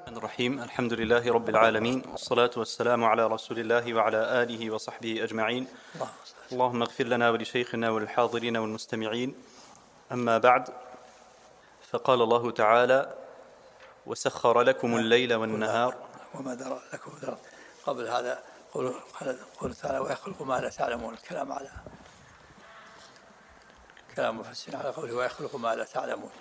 الرحيم. الحمد لله رب العالمين، والصلاة والسلام على رسول الله وعلى آله وصحبه أجمعين. اللهم اغفر لنا ولشيخنا وللحاضرين والمستمعين. أما بعد، فقال الله تعالى: وسخر لكم الليل والنهار وما درى لكم الأرض. قبل هذا قول تعالى: ويخلق ما لا تعلمون. الكلام على كلام مفسر على قوله ويخلق ما لا تعلمون.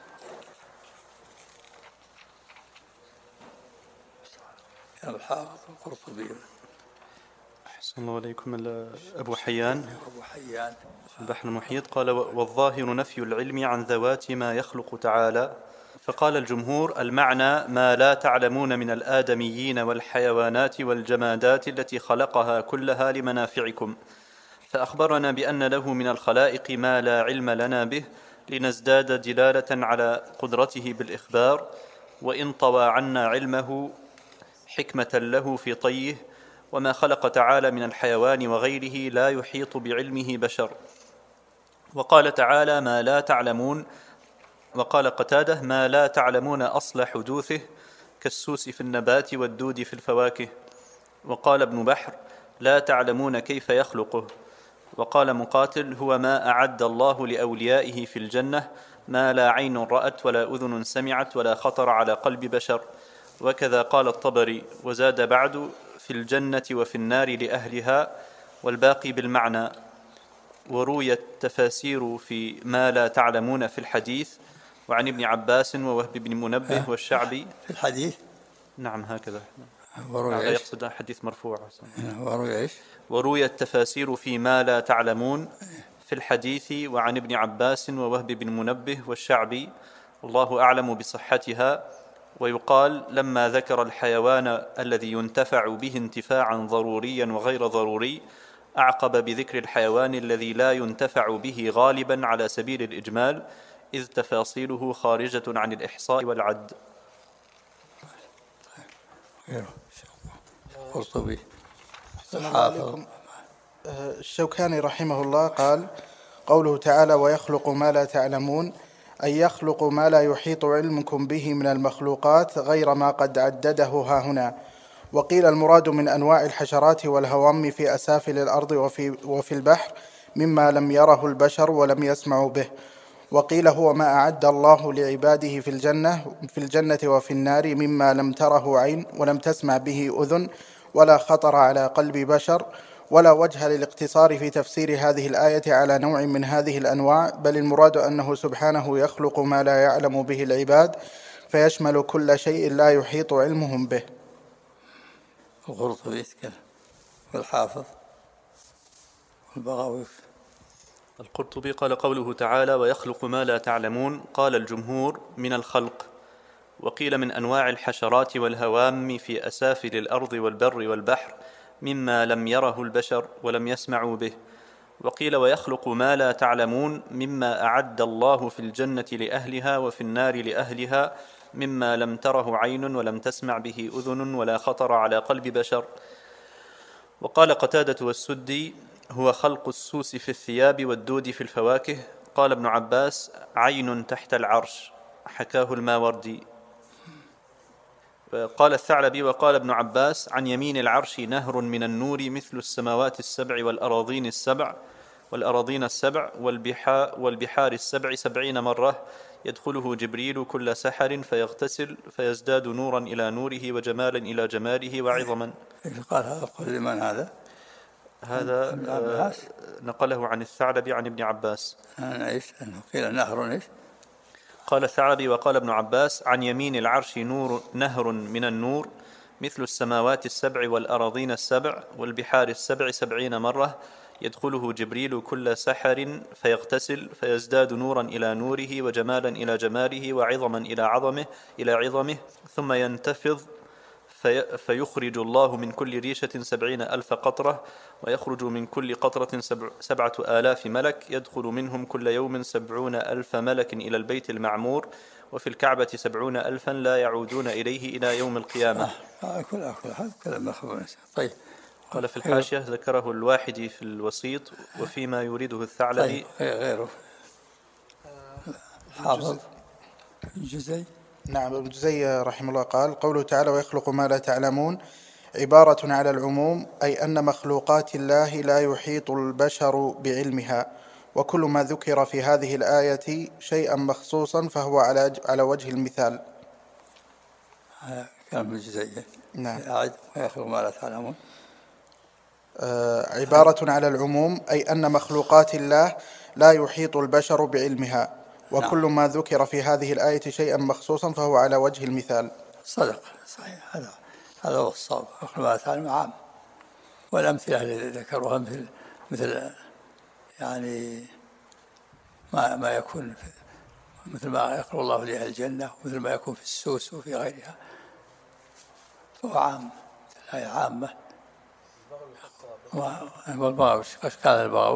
كلام الحافظ القرطبي. أحسن الله عليكم. أبو حيان في البحر المحيط قال: والظاهر نفي العلم عن ذوات ما يخلق تعالى. فقال الجمهور: المعنى ما لا تعلمون من الآدميين والحيوانات والجمادات التي خلقها كلها لمنافعكم، فأخبرنا بأن له من الخلائق ما لا علم لنا به، لنزداد دلالة على قدرته بالإخبار، وإن طوى عنا علمه حكمة له في طيه. وما خلق تعالى من الحيوان وغيره لا يحيط بعلمه بشر. وقال تعالى: ما لا تعلمون. وقال قتادة: ما لا تعلمون أصل حدوثه، كالسوس في النبات والدود في الفواكه. وقال ابن بحر: لا تعلمون كيف يخلقه. وقال مقاتل: هو ما أعد الله لأوليائه في الجنة، ما لا عين رأت ولا أذن سمعت ولا خطر على قلب بشر. وكذا قال الطبري. وزاد بعد: في الجنة وفي النار لأهلها، والباقي بالمعنى. وروي التفاسير في ما لا تعلمون في الحديث، وعن ابن عباس ووهب بن منبه والشعبي. في الحديث؟ نعم، هكذا. وروي يقصد حديث مرفوع. وروي التفاسير في ما لا تعلمون في الحديث، وعن ابن عباس ووهب بن منبه والشعبي، الله أعلم بصحتها. ويقال: لما ذكر الحيوان الذي ينتفع به انتفاعا ضروريا وغير ضروري، أعقب بذكر الحيوان الذي لا ينتفع به غالبا على سبيل الإجمال، إذ تفاصيله خارجة عن الإحصاء والعد. قرطبي. الشوكاني رحمه الله قال: قوله تعالى: ويخلق ما لا تعلمون، أي يخلق ما لا يحيط علمكم به من المخلوقات غير ما قد عدده ها هنا. وقيل المراد من أنواع الحشرات والهوام في أسافل الأرض وفي البحر، مما لم يره البشر ولم يسمعوا به. وقيل هو ما أعد الله لعباده في الجنة وفي النار، مما لم تره عين ولم تسمع به أذن ولا خطر على قلب بشر. ولا وجه للاقتصار في تفسير هذه الآية على نوع من هذه الأنواع، بل المراد أنه سبحانه يخلق ما لا يعلم به العباد، فيشمل كل شيء لا يحيط علمهم به. القرطبي والحافظ والبغوي. القرطبي قال: قوله تعالى: ويخلق ما لا تعلمون، قال الجمهور: من الخلق. وقيل من أنواع الحشرات والهوام في أسافل الأرض والبر والبحر، مما لم يره البشر ولم يسمعوا به. وقيل: ويخلق ما لا تعلمون، مما أعد الله في الجنة لأهلها وفي النار لأهلها، مما لم تره عين ولم تسمع به أذن ولا خطر على قلب بشر. وقال قتادة والسدي: هو خلق السوس في الثياب والدود في الفواكه. قال ابن عباس: عين تحت العرش، حكاه الماوردي. قال الثعلبي: وقال ابن عباس: عن يمين العرش نهر من النور مثل السماوات السبع والأراضين السبع والبحار السبع 70 مرة، يدخله جبريل كل سحر فيغتسل فيزداد نورا إلى نوره وجمالا إلى جماله وعظما. قال هذا قول لمن هذا نقله عن الثعلبي عن ابن عباس. قيل نهر قال الثعلبي: وقال ابن عباس: عن يمين العرش نهر من النور مثل السماوات السبع والأراضين السبع والبحار السبع 70 مرة، يدخله جبريل كل سحر فيغتسل فيزداد نورا إلى نوره وجمالا إلى جماله وعظما إلى عظمه، ثم ينتفض فيخرج الله من كل ريشة 70,000 قطرة، ويخرج من كل قطرة 7,000 ملك، يدخل منهم كل يوم 70,000 ملك إلى البيت المعمور، وفي الكعبة 70,000 لا يعودون إليه إلى يوم القيامة. طيب. قال في الحاشية: ذكره الواحدي في الوسيط، وفيما يريده الثعلبي. غيره حافظ الجزي. نعم. ابن جزي رحمه الله قال: قوله تعالى ويخلق ما لا تعلمون عبارة على العموم، أي أن مخلوقات الله لا يحيط البشر بعلمها، وكل ما ذكر في هذه الآية شيئا مخصوصا فهو على وجه المثال. كلام ابن جزي. نعم. ويخلق ما لا تعلمون عبارة على العموم، أي أن مخلوقات الله لا يحيط البشر بعلمها، وكل ما ذكر في هذه الآية شيئا مخصوصا فهو على وجه المثال. صدق، صحيح، هذا هو الصواب. يخلق ما لا تعلمون عام، والأمثلة التي ذكروها مثل يعني ما يكون مثل ما يخلق الله لأهل الجنة، ومثل ما يكون في السوس وفي غيرها، فهو عام، الآية عامة. والبغوي ايش قال البغوي؟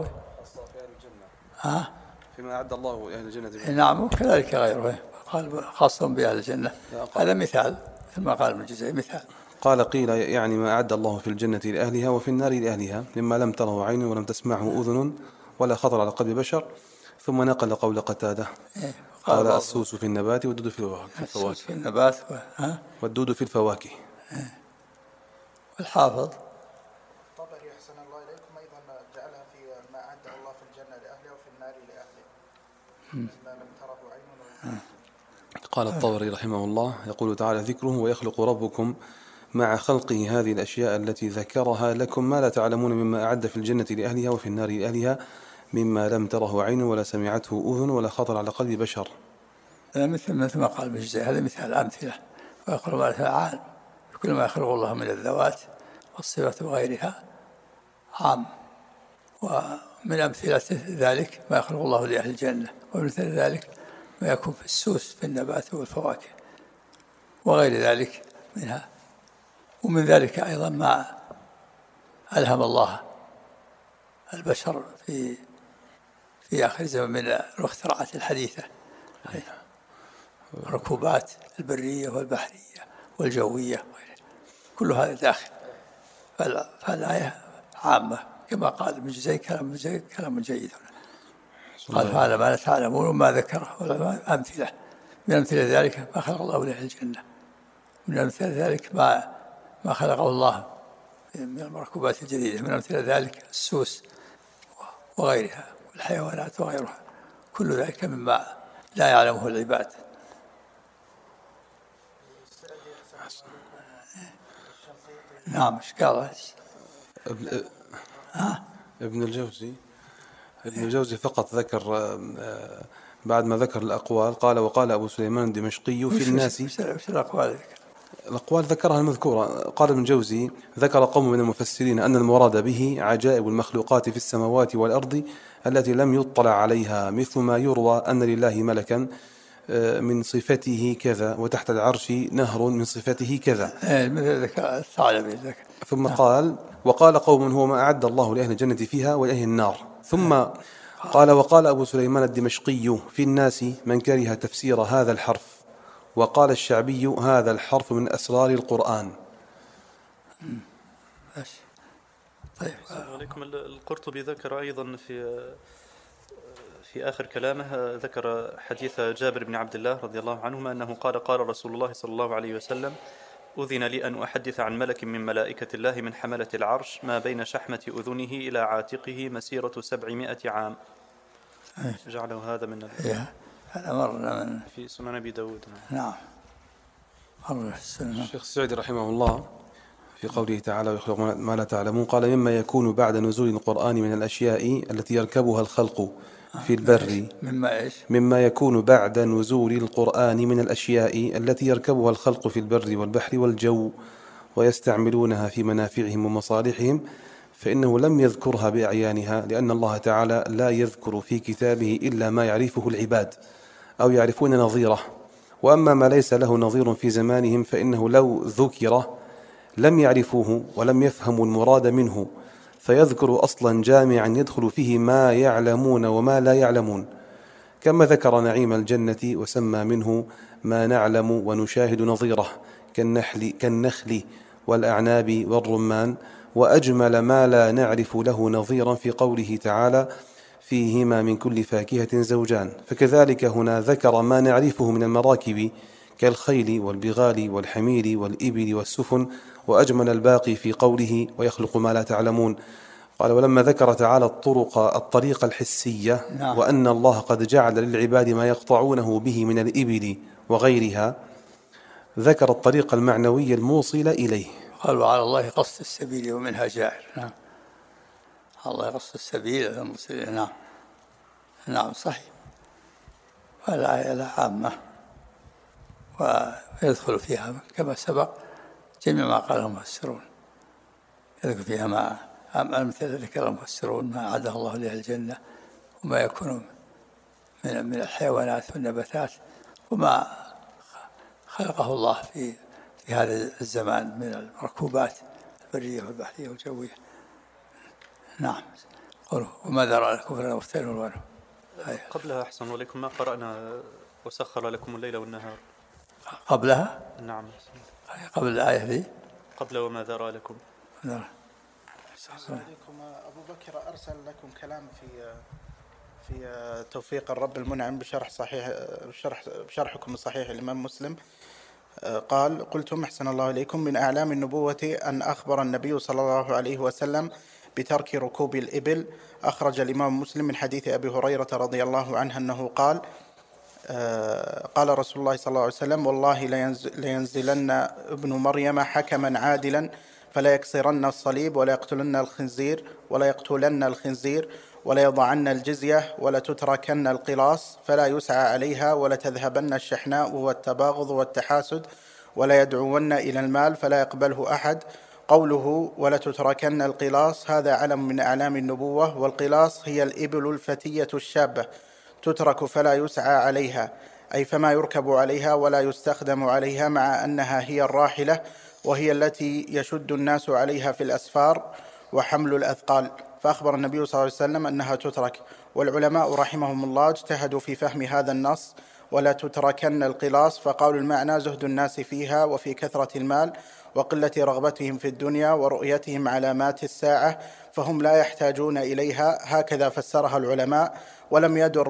فيما أعد الله لأهل الجنة. نعم، وكذلك غيره قال خاصة بأهل الجنة. هذا مثال، مثل ما قال ابن جزي مثال. قال قيل يعني ما أعد الله في الجنة لأهلها وفي النار لأهلها مما لم تره عين ولم تسمعه أذن ولا خطر على قلب بشر. ثم نقل قول قتادة قال السوس في النبات والدود في الفواكه. السوس في النبات والدود في الفواكه. والحافظ طبري أحسن الله إليكم أيضا جعلها في ما أعد الله في الجنة لأهله وفي النار لأهله مما لم تره عين. قال الطبري رحمه الله يقول تعالى ذكره ويخلق ربكم مع خلقه هذه الأشياء التي ذكرها لكم ما لا تعلمون مما أعد في الجنة لأهلها وفي النار لأهلها مما لم تره عين ولا سمعته أذن ولا خطر على قلب بشر. مثل ما قال ابن جزي، هذا مثال أمثلة. ويخلق ما لا تعلمون كل ما يخلق الله من الذوات والصفات وغيرها عام، ومن أمثلة ذلك ما يخلق الله لأهل الجنة، ومثل ذلك ما يكون في السوس في النبات والفواكه وغير ذلك منها. ومن ذلك أيضا ما ألهم الله البشر في آخر زمن من الاختراعات الحديثة، الركوبات البرية والبحرية والجوية، كل هذا داخل. فالآية عامة كما قال ابن جزي، كلام جيد. قال هذا ما لا تعلمون وما ذكره ولا أمثلة. من أمثلة ذلك ما خلق الله لأهل الجنة، من أمثلة ذلك ما خلقه الله من المركوبات الجديدة، من أمثلة ذلك السوس وغيرها والحيوانات وغيرها، كل ذلك مما لا يعلمه العباد. نعم. ايش قال ابن الجوزي فقط ذكر بعد ما ذكر الأقوال قال وقال أبو سليمان الدمشقي في الناس. وش الأقوال؟ الأقوال ذكرها المذكورة. قال ابن الجوزي ذكر قوم من المفسرين أن المراد به عجائب المخلوقات في السماوات والأرض التي لم يطلع عليها، مثل ما يروى أن لله ملكا من صفته كذا وتحت العرش نهر من صفته كذا. ثم قال وقال قوم هو ما أعد الله لأهل الجنة فيها ولأهل النار. ثم قال وقال أبو سليمان الدمشقي في الناس من كره تفسير هذا الحرف، وقال الشعبي هذا الحرف من أسرار القرآن. طيب. عليكم. القرطبي ذكر أيضا في آخر كلامه ذكر حديث جابر بن عبد الله رضي الله عنهما أنه قال رسول الله صلى الله عليه وسلم أذن لي أن أحدث عن ملك من ملائكة الله من حملة العرش ما بين شحمة أذنه إلى عاتقه مسيرة 700 عام. جعله هذا من هذا مرنا في سنن أبي داود. نعم. الشيخ السعدي رحمه الله في قوله تعالى ويخلق ما لا تعلمون قال مما يكون بعد نزول القرآن من الأشياء التي يركبها الخلق في البر. مما يكون بعد نزول القرآن من الأشياء التي يركبها الخلق في البر والبحر والجو ويستعملونها في منافعهم ومصالحهم، فإنه لم يذكرها بأعيانها، لأن الله تعالى لا يذكر في كتابه إلا ما يعرفه العباد أو يعرفون نظيره. وأما ما ليس له نظير في زمانهم فإنه لو ذكر لم يعرفوه ولم يفهموا المراد منه، فيذكر أصلا جامعا يدخل فيه ما يعلمون وما لا يعلمون، كما ذكر نعيم الجنة وسمى منه ما نعلم ونشاهد نظيره كالنخل والأعناب والرمان، وأجمل ما لا نعرف له نظيرا في قوله تعالى فيهما من كل فاكهة زوجان. فكذلك هنا ذكر ما نعرفه من المراكب كالخيل والبغال والحمير والإبل والسفن، وأجمل الباقي في قوله ويخلق ما لا تعلمون. قال: ولما ذكر تعالى الطريق الحسية وأن الله قد جعل للعباد ما يقطعونه به من الإبل وغيرها، ذكر الطريق المعنوي الموصل إليه. قال: وعلى الله قصد السبيل ومنها جائر. نعم، على الله قصد السبيل الموصل إليه. نعم، نعم، صحيح. والآية عامة ويدخل فيها كما سبق جميع ما قاله المفسرون، يذكر فيها ما أمثلة ذكر المفسرون ما أعده الله لها الجنة، وما يكون من الحيوانات والنباتات، وما خلقه الله في هذا الزمان من المركوبات البرية والبحرية والجوية. نعم. قوله: وما ذرأ لكم في الأرض مختلف ألوانه. قبلها أحسن ولكم ما قرأنا وسخر لكم الليل والنهار. قبلها؟ نعم، قبل الآية ذي، قبل وما ذرأ لكم. أبو بكر أرسل لكم كلام في توفيق الرب المنعم بشرحكم الصحيح الإمام مسلم. قال: قلتم أحسن الله إليكم: من أعلام النبوة أن أخبر النبي صلى الله عليه وسلم بترك ركوب الإبل. أخرج الإمام مسلم من حديث أبي هريرة رضي الله عنه أنه قال: قال رسول الله صلى الله عليه وسلم: والله لينزلن ابن مريم حكما عادلا فلا يكسرن الصليب ولا يقتلن الخنزير ولا يضعن الجزية ولا تتركن القلاص فلا يسعى عليها ولا تذهبن الشحناء والتباغض والتحاسد ولا يدعون إلى المال فلا يقبله أحد. قوله ولا تتركن القلاص هذا علم من أعلام النبوة، والقلاص هي الإبل الفتية الشابة تترك فلا يسعى عليها، أي فما يركب عليها ولا يستخدم عليها، مع أنها هي الراحلة وهي التي يشد الناس عليها في الأسفار وحمل الأثقال. فأخبر النبي صلى الله عليه وسلم أنها تترك. والعلماء رحمهم الله اجتهدوا في فهم هذا النص ولا تتركن القلاص، فقالوا المعنى زهد الناس فيها وفي كثرة المال وقلة رغبتهم في الدنيا ورؤيتهم علامات الساعة فهم لا يحتاجون إليها، هكذا فسرها العلماء، ولم يدر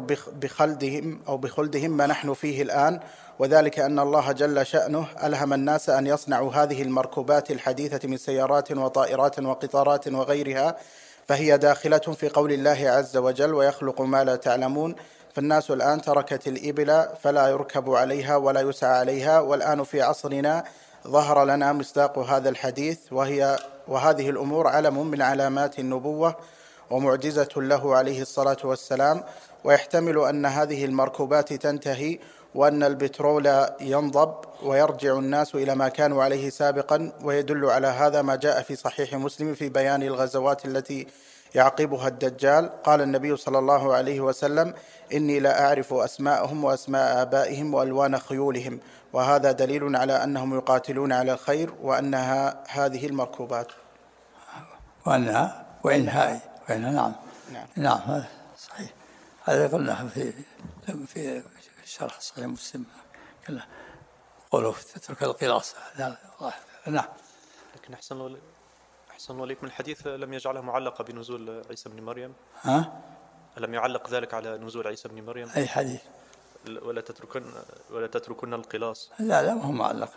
بخلدهم ما نحن فيه الآن، وذلك أن الله جل شأنه ألهم الناس أن يصنعوا هذه المركوبات الحديثة من سيارات وطائرات وقطارات وغيرها، فهي داخلة في قول الله عز وجل: ويخلق ما لا تعلمون. فالناس الآن تركت الإبل فلا يركب عليها ولا يسعى عليها، والآن في عصرنا ظهر لنا مصداق هذا الحديث، وهذه الأمور علم من علامات النبوة ومعجزة له عليه الصلاة والسلام، ويحتمل أن هذه المركوبات تنتهي وأن البترول ينضب ويرجع الناس إلى ما كانوا عليه سابقا. ويدل على هذا ما جاء في صحيح مسلم في بيان الغزوات التي يعقبها الدجال. قال النبي صلى الله عليه وسلم: إني لا أعرف أسماءهم وأسماء آبائهم وألوان خيولهم، وهذا دليل على أنهم يقاتلون على الخير وأنها هذه المركوبات وإنها نعم هذا صحيح. هذا قلناه في شرح صحيح مسلم، قوله تترك القلاص. نعم. لكن أحسن وليكم الحديث لم يجعله معلقة بنزول عيسى بن مريم. لم يعلق ذلك على نزول عيسى بن مريم. أي حديث؟ ولا تتركن القلاص. لا ما هو معلق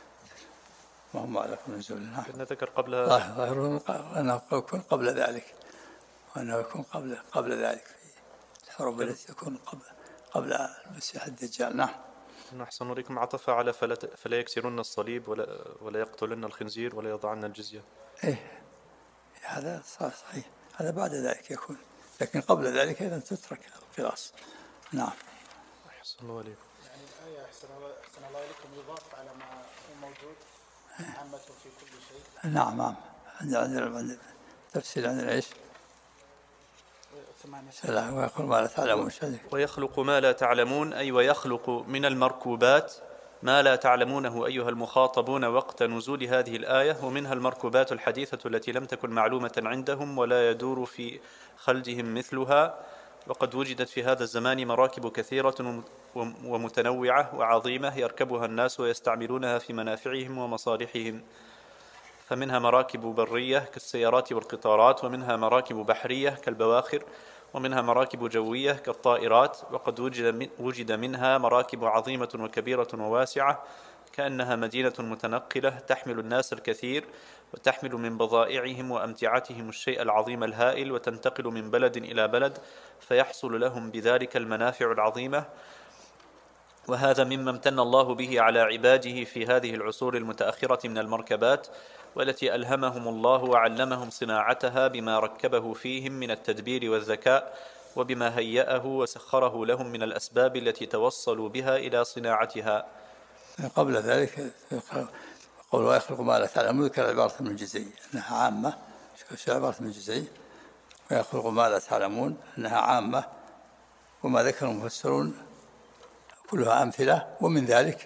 نزول. نعم. لأن ذكر قبلها ظاهره أنه يكون قبل ذلك، وأنه يكون قبل ذلك في الحروب التي تكون قبل المسيح الدجال. نعم. أحسن إليكم عطف على فلا يكسرن الصليب ولا يقتلن الخنزير ولا يضعن الجزية. هذا صحيح، هذا بعد ذلك يكون، لكن قبل ذلك إذا تترك القلاص. نعم. أحسن الله إليكم. يعني الآية أحسن الله إليكم يضاف على ما هو موجود عامة في كل شيء. نعم. عندنا تفسير عندنا إيش؟ ويخلق ما لا تعلمون. ويخلق ما لا تعلمون، أي ويخلق من المركوبات ما لا تعلمونه أيها المخاطبون وقت نزول هذه الآية، ومنها المركوبات الحديثة التي لم تكن معلومة عندهم ولا يدور في خلدهم مثلها، وقد وجدت في هذا الزمان مراكب كثيرة ومتنوعة وعظيمة يركبها الناس ويستعملونها في منافعهم ومصالحهم، فمنها مراكب برية كالسيارات والقطارات، ومنها مراكب بحرية كالبواخر، ومنها مراكب جوية كالطائرات، وقد وجد منها مراكب عظيمة وكبيرة وواسعة كأنها مدينة متنقلة تحمل الناس الكثير، وتحمل من بضائعهم وأمتعتهم الشيء العظيم الهائل، وتنتقل من بلد إلى بلد، فيحصل لهم بذلك المنافع العظيمة. وهذا مما امتن الله به على عباده في هذه العصور المتأخرة من المركبات، والتي ألهمهم الله وعلمهم صناعتها بما ركبه فيهم من التدبير والذكاء، وبما هيأه وسخره لهم من الأسباب التي توصلوا بها إلى صناعتها. قبل ذلك قول ويخلق ما لا تعلمون ذكر عبارة من الجزئي أنها عامة، عبارة من الجزئي ويخلق ما لا تعلمون أنها عامة، وما ذكر المفسرون كلها أمثلة. ومن ذلك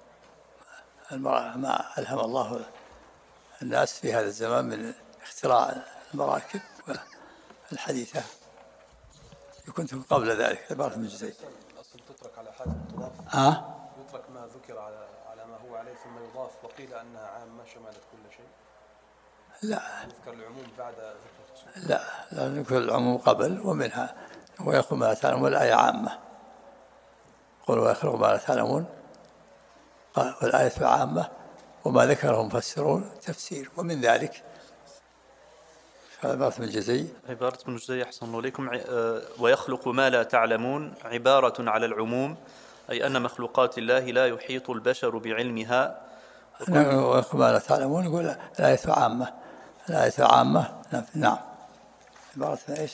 ما ألهم الله الناس في هذا الزمان من اختراع المراكب الحديثة. كنت قبل ذلك عبارة من الجزئي. الأصل تترك على حال التضاف. يترك ما ذكر على ما هو عليه ثم يضاف، وقيل أنها عامة شملت كل شيء. لا، يذكر العموم بعد ذكر الخصوص. لا نذكر العموم قبل. ومنها ويخلق ما لا تعلمون الآية عامة، قل ويخلق ما لا تعلمون، والآية عامة، وما ذكره مفسرون تفسير. ومن ذلك عبارة من الجزئي. عبارة من الجزئي أحسن الله إليكم. ويخلق ما لا تعلمون عبارة على العموم، أي أن مخلوقات الله لا يحيط البشر بعلمها. ويخلق ما لا تعلمون يقول الآية عامة، الآية عامة. نعم، عبارة إيش؟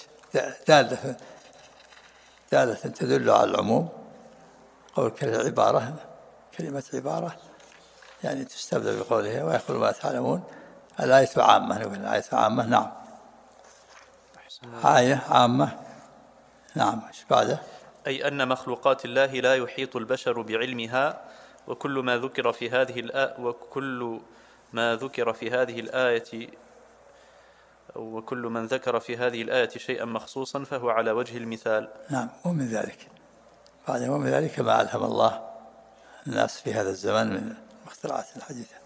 دالة تدل على العموم. قول كلمة عبارة يعني تستبدل بقولها ويخلق ما لا تعلمون. الآية عامة، نقول الآية عامة. نعم، آية عامة. نعم، ايش بعده؟ أي أن مخلوقات الله لا يحيط البشر بعلمها، وكل ما ذكر في هذه الآية وكل من ذكر في هذه الآية شيئا مخصوصا فهو على وجه المثال. نعم. ومن ذلك ما ألهم الله الناس في هذا الزمان من الاختراعات الحديثة.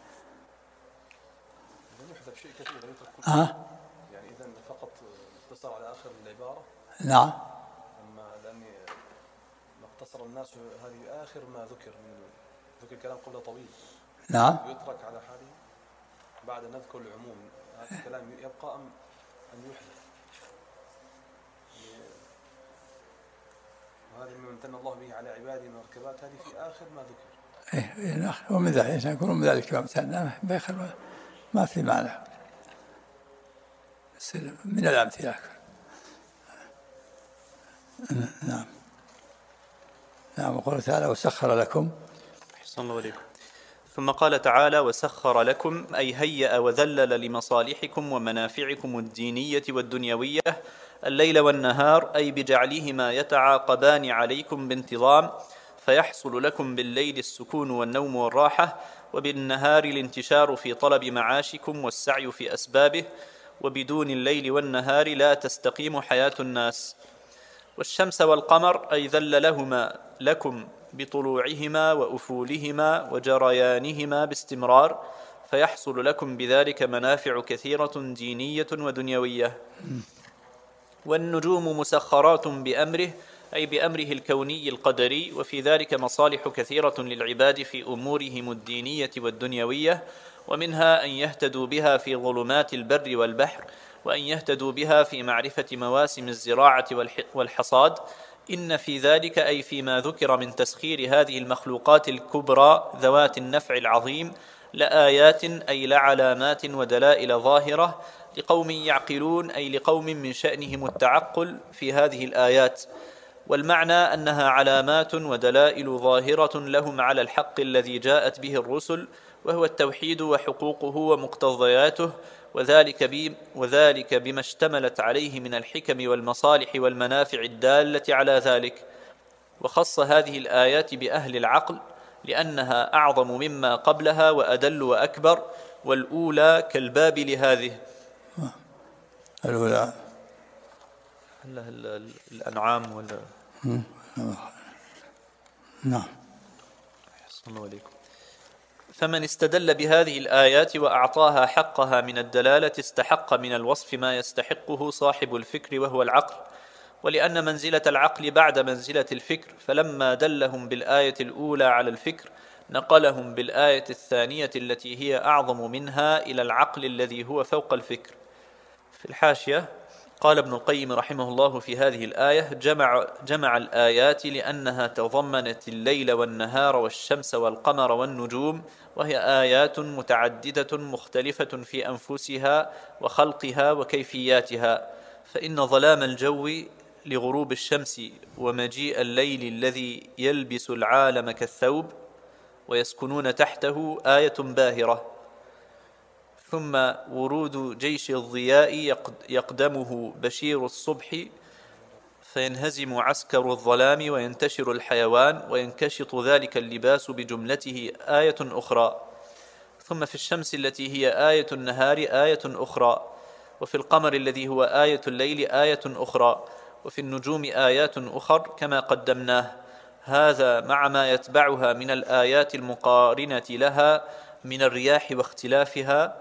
يحذف شيء كثير يعني إذا فقط اقتصر على آخر العبارة. نعم، لأني اقتصر الناس هذه آخر ما ذكر كلام قبل طويل. نعم، يترك على حاله بعد نذكر العموم. هذا الكلام يبقى أم يحذف؟ وهذا مما امتن الله به على عباده من المركبات، هذه في آخر ما ذكر. ومن ذلك يكون من ذلك ما امتنا ما في معنى من الأمثلة. نعم. وقال تعالى وسخر لكم. أحسن الله عليكم. ثم قال تعالى وسخر لكم، أي هيأ وذلل لمصالحكم ومنافعكم الدينية والدنيوية الليل والنهار، أي بجعلهما يتعاقبان عليكم بانتظام، فيحصل لكم بالليل السكون والنوم والراحة، وبالنهار الانتشار في طلب معاشكم والسعي في أسبابه، وبدون الليل والنهار لا تستقيم حياة الناس. والشمس والقمر أي ذللهما لكم بطلوعهما وأفولهما وجريانهما باستمرار، فيحصل لكم بذلك منافع كثيرة دينية ودنيوية. والنجوم مسخرات بأمره، أي بأمره الكوني القدري، وفي ذلك مصالح كثيرة للعباد في أمورهم الدينية والدنيوية، ومنها أن يهتدوا بها في ظلمات البر والبحر، وأن يهتدوا بها في معرفة مواسم الزراعة والحصاد. إن في ذلك أي فيما ذكر من تسخير هذه المخلوقات الكبرى ذوات النفع العظيم لآيات، أي لعلامات ودلائل ظاهرة لقوم يعقلون، أي لقوم من شأنهم التعقل في هذه الآيات. والمعنى أنها علامات ودلائل ظاهرة لهم على الحق الذي جاءت به الرسل، وهو التوحيد وحقوقه ومقتضياته، وذلك بما اشتملت عليه من الحكم والمصالح والمنافع الدالة على ذلك. وخص هذه الآيات بأهل العقل لأنها أعظم مما قبلها وأدل وأكبر، والأولى كالباب لهذه. الأولى الأنعام ولا نعم. أحسن الله عليكم. فمن استدل بهذه الآيات وأعطاها حقها من الدلالة استحق من الوصف ما يستحقه صاحب الفكر وهو العقل، ولأن منزلة العقل بعد منزلة الفكر، فلما دلهم بالآية الأولى على الفكر نقلهم بالآية الثانية التي هي أعظم منها إلى العقل الذي هو فوق الفكر. في الحاشية قال ابن القيم رحمه الله في هذه الآية: جمع الآيات لأنها تضمنت الليل والنهار والشمس والقمر والنجوم، وهي آيات متعددة مختلفة في أنفسها وخلقها وكيفياتها، فإن ظلام الجو لغروب الشمس ومجيء الليل الذي يلبس العالم كالثوب ويسكنون تحته آية باهرة، ثم ورود جيش الضياء يقدمه بشير الصبح فينهزم عسكر الظلام وينتشر الحيوان وينكشط ذلك اللباس بجملته آية أخرى، ثم في الشمس التي هي آية النهار آية أخرى، وفي القمر الذي هو آية الليل آية أخرى، وفي النجوم آيات أخر كما قدمناه. هذا مع ما يتبعها من الآيات المقارنة لها من الرياح واختلافها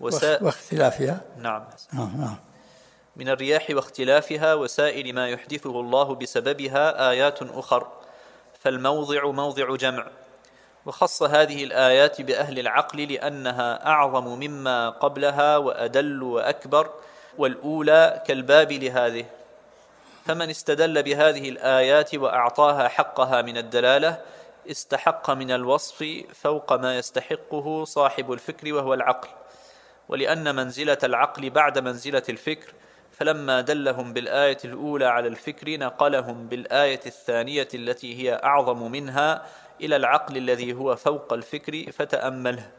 نعم من الرياح واختلافها وسائر ما يحدثه الله بسببها آيات أخر، فالموضع موضع جمع. وخص هذه الآيات بأهل العقل لأنها أعظم مما قبلها وأدل وأكبر، والأولى كالباب لهذه، فمن استدل بهذه الآيات وأعطاها حقها من الدلالة استحق من الوصف فوق ما يستحقه صاحب الفكر وهو العقل. ولأن منزلة العقل بعد منزلة الفكر، فلما دلهم بالآية الأولى على الفكر نقلهم بالآية الثانية التي هي أعظم منها إلى العقل الذي هو فوق الفكر، فتأمله.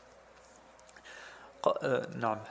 نعم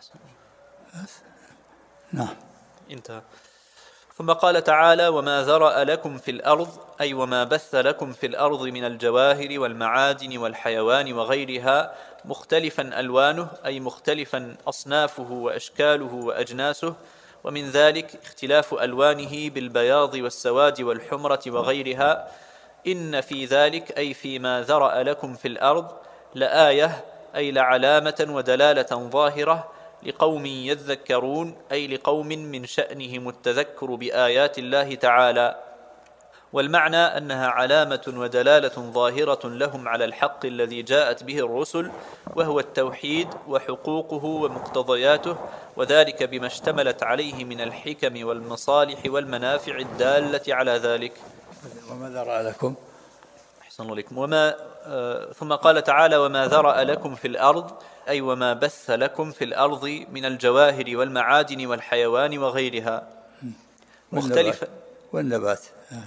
انتهى. ثم قال تعالى: وما ذرأ لكم في الأرض، أي وما بث لكم في الأرض من الجواهر والمعادن والحيوان وغيرها، مختلفا ألوانه، أي مختلفا أصنافه وأشكاله وأجناسه، ومن ذلك اختلاف ألوانه بالبياض والسواد والحمرة وغيرها. إن في ذلك، أي فيما ذرأ لكم في الأرض، لآية، أي لعلامة ودلالة ظاهرة لقوم يذكرون، أي لقوم من شأنهم التذكر بآيات الله تعالى. والمعنى أنها علامة ودلالة ظاهرة لهم على الحق الذي جاءت به الرسل، وهو التوحيد وحقوقه ومقتضياته، وذلك بما اشتملت عليه من الحكم والمصالح والمنافع الدالة على ذلك. وما ذرأ لكم، أحسن الله عليكم. ثم قال تعالى: وما ذرأ لكم في الأرض، أي وما بث لكم في الأرض من الجواهر والمعادن والحيوان وغيرها، مختلفة والنبات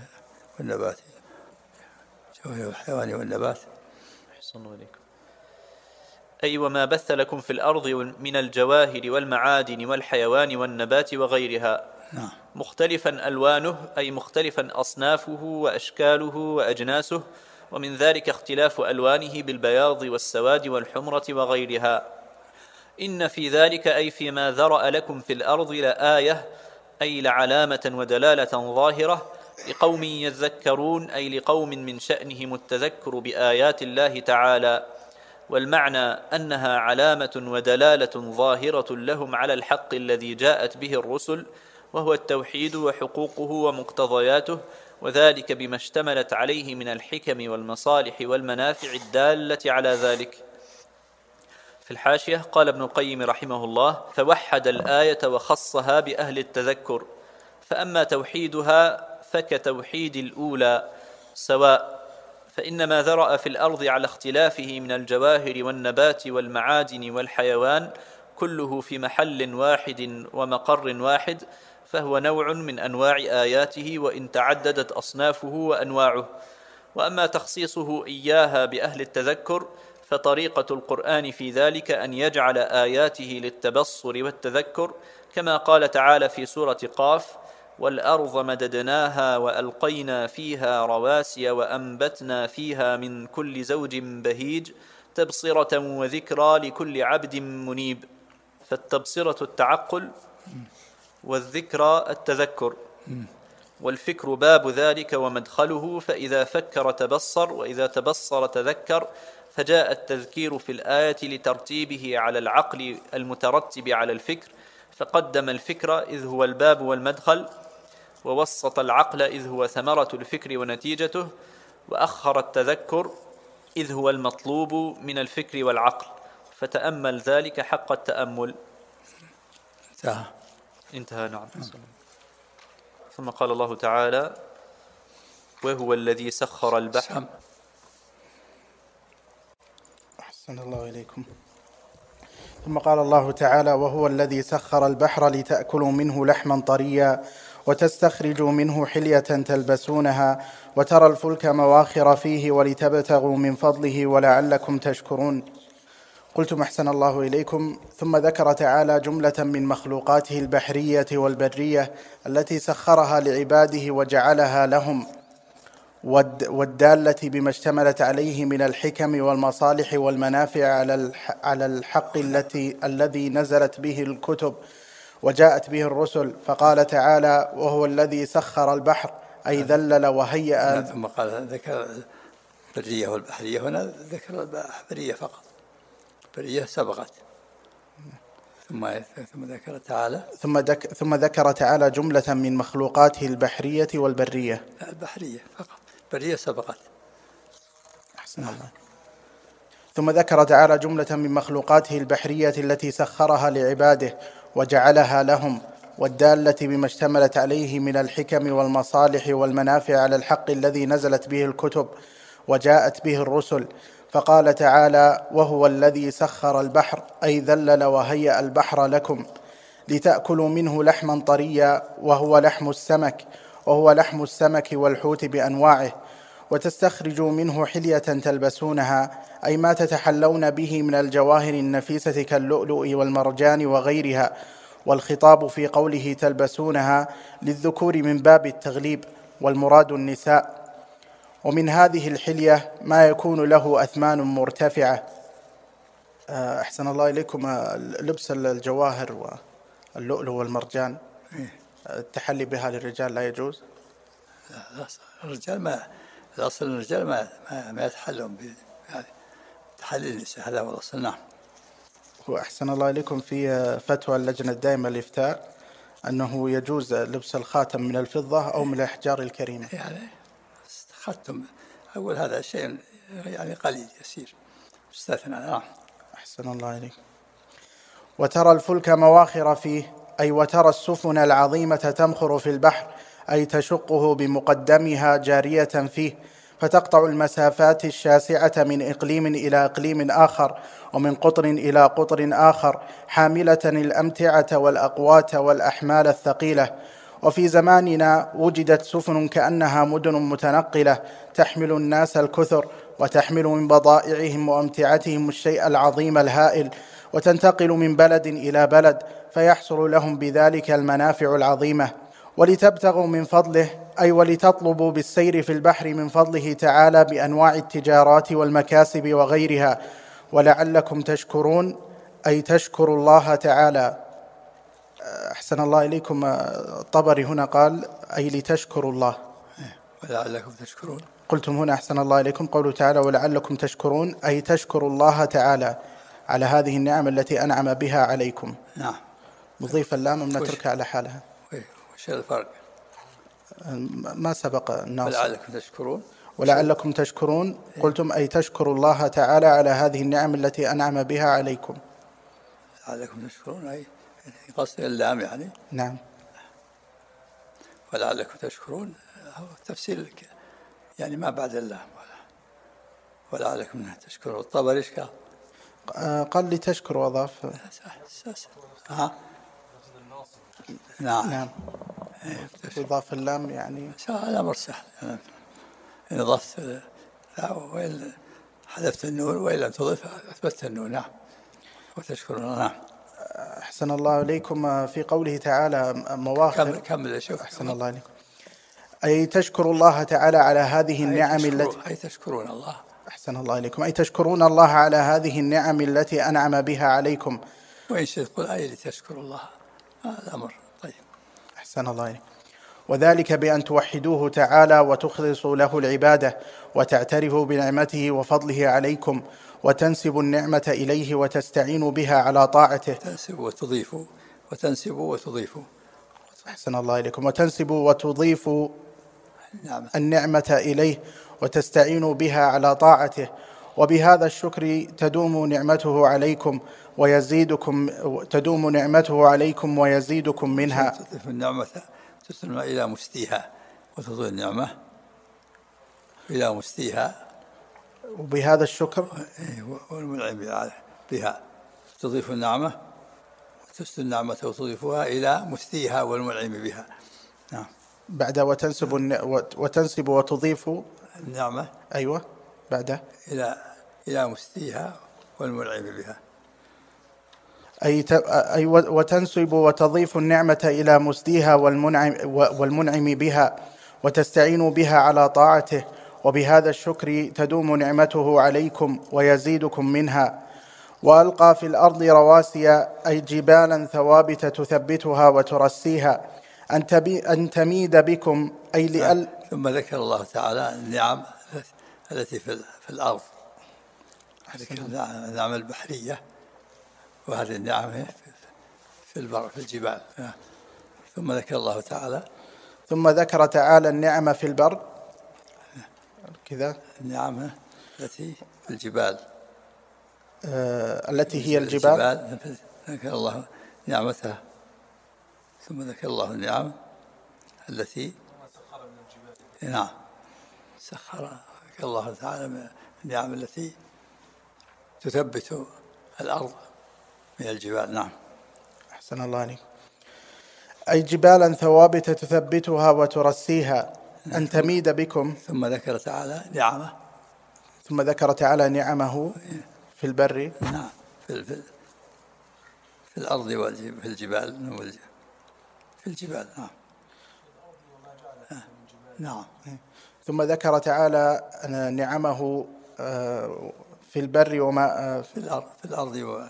جواهر الحيوان والنبات. أحسن الله عليكم. أي وما بث لكم في الأرض من الجواهر والمعادن والحيوان والنبات وغيرها، مختلفا ألوانه، أي مختلفا أصنافه وأشكاله وأجناسه، ومن ذلك اختلاف ألوانه بالبياض والسواد والحمرة وغيرها. إن في ذلك، أي فيما ذرأ لكم في الأرض، لآية، أي لعلامة ودلالة ظاهرة لقوم يذكرون، أي لقوم من شأنهم التذكر بآيات الله تعالى. والمعنى أنها علامة ودلالة ظاهرة لهم على الحق الذي جاءت به الرسل، وهو التوحيد وحقوقه ومقتضياته، وذلك بما اشتملت عليه من الحكم والمصالح والمنافع الدالة على ذلك. في الحاشية قال ابن القيم رحمه الله: فوحد الآية وخصها بأهل التذكر، فأما توحيدها فكتوحيد الأولى سواء، فإن ما ذرأ في الأرض على اختلافه من الجواهر والنبات والمعادن والحيوان كله في محل واحد ومقر واحد، فهو نوع من أنواع آياته وإن تعددت أصنافه وأنواعه. وأما تخصيصه إياها بأهل التذكر، فطريقة القرآن في ذلك أن يجعل آياته للتبصر والتذكر، كما قال تعالى في سورة قاف: والأرض مددناها وألقينا فيها رواسي وأنبتنا فيها من كل زوج بهيج تبصرة وذكرى لكل عبد منيب. فالتبصرة التعقل، والذكرى التذكر، والفكر باب ذلك ومدخله، فإذا فكر تبصر، وإذا تبصر تذكر، فجاء التذكير في الآية لترتيبه على العقل المترتب على الفكر، فقدم الفكر إذ هو الباب والمدخل، ووسط العقل إذ هو ثمرة الفكر ونتيجته، وأخر التذكر إذ هو المطلوب من الفكر والعقل، فتأمل ذلك حق التأمل. انتهى. نعم. ثم قال الله تعالى: وهو الذي سخر البحر. أحسن الله إليكم. ثم قال الله تعالى: وهو الذي سخر البحر لتأكلوا منه لحما طريا وتستخرجوا منه حلية تلبسونها وترى الفلك مواخر فيه ولتبتغوا من فضله ولعلكم تشكرون. قلتم أحسن الله إليكم. ثم ذكر تعالى جملة من مخلوقاته البحرية والبرية التي سخرها لعباده وجعلها لهم، والدالة بما اشتملت عليه من الحكم والمصالح والمنافع على الحق الذي نزلت به الكتب وجاءت به الرسل. فقال تعالى: وهو الذي سخر البحر، أي ذلل وهيأ. ثم قال ذكر البرية والبحرية، هنا ذكر البحرية فقط، البرية سبقت. ثم ذكر تعالى ثم ذكر تعالى جملة من مخلوقاته البحرية والبرية. البحرية فقط، البرية سبقت. أحسن الله. ثم ذكر تعالى جملة من مخلوقاته البحرية التي سخرها لعباده وجعلها لهم، والدالة بما اشتملت عليه من الحكم والمصالح والمنافع على الحق الذي نزلت به الكتب وجاءت به الرسل. فقال تعالى: وهو الذي سخر البحر، أي ذلل وهيأ البحر لكم لتأكلوا منه لحما طريا، وهو لحم السمك والحوت بأنواعه، وتستخرجوا منه حلية تلبسونها، أي ما تتحلون به من الجواهر النفيسة كاللؤلؤ والمرجان وغيرها. والخطاب في قوله تلبسونها للذكور من باب التغليب، والمراد النساء. ومن هذه الحلية ما يكون له أثمان مرتفعة. أحسن الله إليكم. لبس الجواهر واللؤلؤ والمرجان التحلي بها للرجال لا يجوز؟ الرجال الأصل الرجال ما يتحلون بهذا تحلي النساء، هذا هو الأصل. نعم. وأحسن الله إليكم. في فتوى اللجنة الدائمة للإفتاء أنه يجوز لبس الخاتم من الفضة أو من الأحجار الكريمة. يعني ختم أول هذا شيء يعني قليل يسير مستثنى. نعم. أحسن الله إليكم. وترى الفلك مواخر فيه، أي وترى السفن العظيمة تمخر في البحر، أي تشقه بمقدمها جارية فيه، فتقطع المسافات الشاسعة من إقليم إلى إقليم آخر، ومن قطر إلى قطر آخر، حاملة الأمتعة والأقوات والأحمال الثقيلة. وفي زماننا وجدت سفن كأنها مدن متنقلة تحمل الناس الكثر، وتحمل من بضائعهم وأمتعتهم الشيء العظيم الهائل، وتنتقل من بلد إلى بلد، فيحصل لهم بذلك المنافع العظيمة. ولتبتغوا من فضله، أي ولتطلبوا بالسير في البحر من فضله تعالى بأنواع التجارات والمكاسب وغيرها، ولعلكم تشكرون، أي تشكروا الله تعالى. أحسن الله إليكم. الطبري هنا قال: أي لتشكروا الله ولعلكم تشكرون. قلتم هنا أحسن الله إليكم قوله تعالى: ولعلكم تشكرون، أي تشكروا الله تعالى على هذه النعم التي أنعم بها عليكم. نعم. نضيف اللام أم نتركها على حالها؟ وش الفرق؟ ما سبق الناس. ولعلكم تشكرون. ولعلكم تشكرون. قلتم أي تشكروا الله تعالى على هذه النعم التي أنعم بها عليكم. لعلكم تشكرون أي قصد اللام يعني. نعم. ولعلكم تشكرون هو تفسير يعني ما بعد اللام. ولعلكم تشكرون. الطبري إيش قال لتشكروا وأضاف. نعم. إضاف اللام يعني الأمر سهل. إن أضفت وإن حذفت النون وإن لم تضف أثبتت النون. نعم. وتشكرون. نعم. أحسن الله إليكم. في قوله تعالى مواخر. كمل شوف. أحسن الله إليكم. أي تشكروا الله تعالى على هذه النعم التي. أي تشكرون الله. أحسن الله إليكم. أي تشكرون الله على هذه النعم التي أنعم بها عليكم. وإن شئت قل أي لتشكروا الله. هذا أمر طيب. أحسن الله إليكم. وذلك بأن توحدوه تعالى وتخلصوا له العبادة، وتعترفوا بنعمته وفضله عليكم، وتنسبوا النعمة إليه وتستعينوا بها على طاعته. تنسبوا وتضيفوا، وتنسبوا وتضيفوا، أحسن الله إليكم. وتنسب وتضيف النعمة إليه وتستعين بها على طاعته، وبهذا الشكر تدوم نعمته عليكم ويزيدكم، تدوم نعمته عليكم ويزيدكم منها. تضيف النعمة تسلم إلى مستيها، وتضيف النعمة إلى مستيها، وبهذا الشكر والمنعم بها. تضيف النعمة وتسلم النعمة وتضيفها إلى مستيها والمنعم بها. نعم. بعد وتنسب وتضيف النعمة، أيوة، بعد إلى مستيها والمنعم بها. أي وتنسب وتضيف النعمة إلى مسديها والمنعم بها، وتستعين بها على طاعته، وبهذا الشكر تدوم نعمته عليكم ويزيدكم منها. وألقى في الأرض رواسي أي جبالا ثوابت تثبتها وترسيها أن تميد بكم أي ثم ذكر الله تعالى النعم التي في الأرض، النعم البحرية، وهذه النعم في البر في الجبال. ثم ذكر الله تعالى النعم في البر كذا، النعم التي في الجبال، التي هي الجبال. ذكر الله نعمتها، ثم ذكر الله النعم التي نعم سخر. ذكر الله تعالى النعم التي تثبت الأرض من الجبال. نعم. أحسن الله عليك. أي جبالا ثوابت تثبتها وترسيها أن تميد بكم. ثم ذكر تعالى نعمه، ثم ذكر تعالى نعمه في البر. نعم. في الأرض وفي الجبال، في الجبال. نعم. نعم. ثم ذكر تعالى نعمه في البر وما في الأرض